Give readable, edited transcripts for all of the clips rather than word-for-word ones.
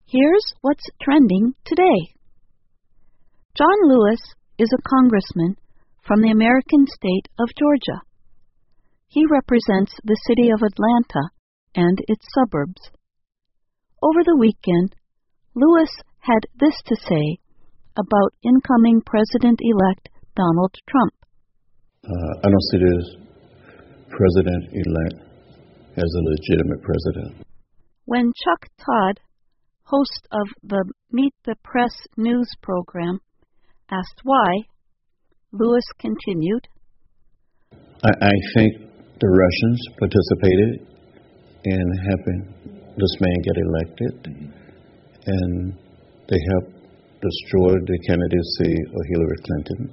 Here's what's trending today. John Lewis is a congressman from the American state of Georgia. He represents the city of Atlanta and its suburbs. Over the weekend, Lewis had this to say about incoming President-elect Donald Trump. I don't see this President-elect as a legitimate president. When Chuck Todd, host of the Meet the Press news program, asked why, Lewis continued, I think the Russians participated in having this man get elected, and they helped destroy the candidacy of Hillary Clinton.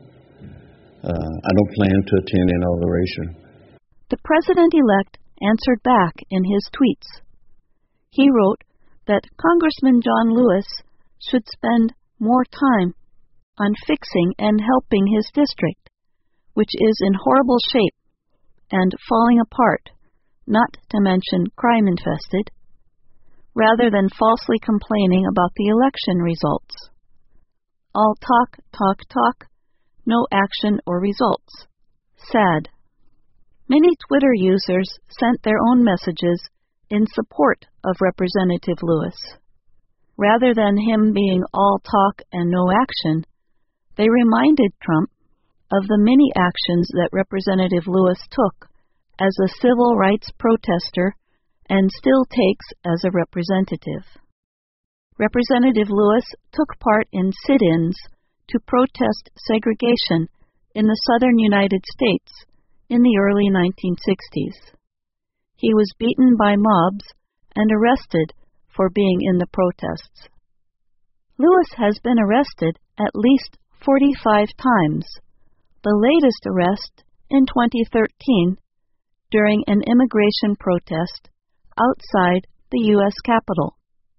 I don't plan to attend inauguration. The president-elect answered back in his tweets. He wrote that Congressman John Lewis should spend more time on fixing and helping his district, which is in horrible shape and falling apart, not to mention crime-infested, rather than falsely complaining about the election results. All talk, talk, talk, no action or results. Sad. Many Twitter users sent their own messages in support of Representative Lewis. Rather than him being all talk and no action, they reminded Trump of the many actions that Representative Lewis took as a civil rights protester and still takes as a representative. Representative Lewis took part in sit-ins to protest segregation in the southern United States in the early 1960s. He was beaten by mobs and arrested for being in the protests. Lewis has been arrested at least 45 times, the latest arrest in 2013 during an immigration protest outside the U.S. Capitol.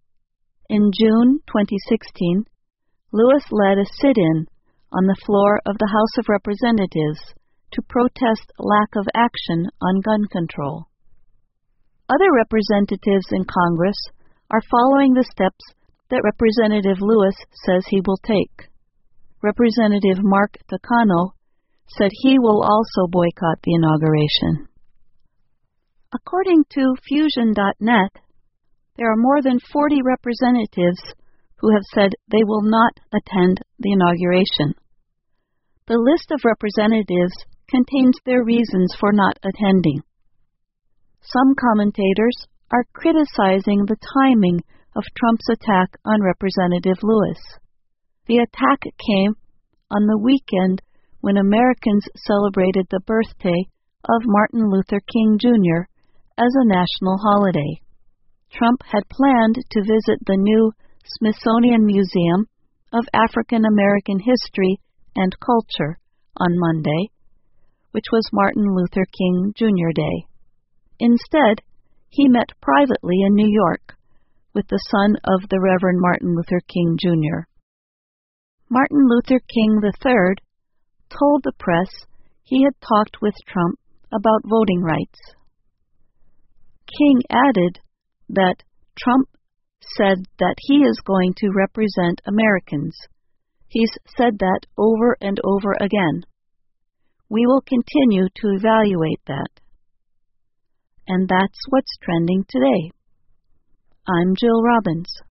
In June 2016, Lewis led a sit-in on the floor of the House of Representatives to protest lack of action on gun control. Other representatives in Congress are following the steps that Representative Lewis says he will take. Representative Mark Takano said he will also boycott the inauguration. According to Fusion.net, there are more than 40 representatives who have said they will not attend the inauguration. The list of representatives contains their reasons for not attending. Some commentators are criticizing the timing of Trump's attack on Representative Lewis. The attack came on the weekend when Americans celebrated the birthday of Martin Luther King Jr. as a national holiday. Trump had planned to visit the new Smithsonian Museum of African American History and Culture on Monday, which was Martin Luther King Jr. Day. Instead, he met privately in New York with the son of the Reverend Martin Luther King Jr. Martin Luther King III told the press he had talked with Trump about voting rights. King added that Trump said that he is going to represent Americans. He's said that over and over again. We will continue to evaluate that. And that's what's trending today. I'm Jill Robbins.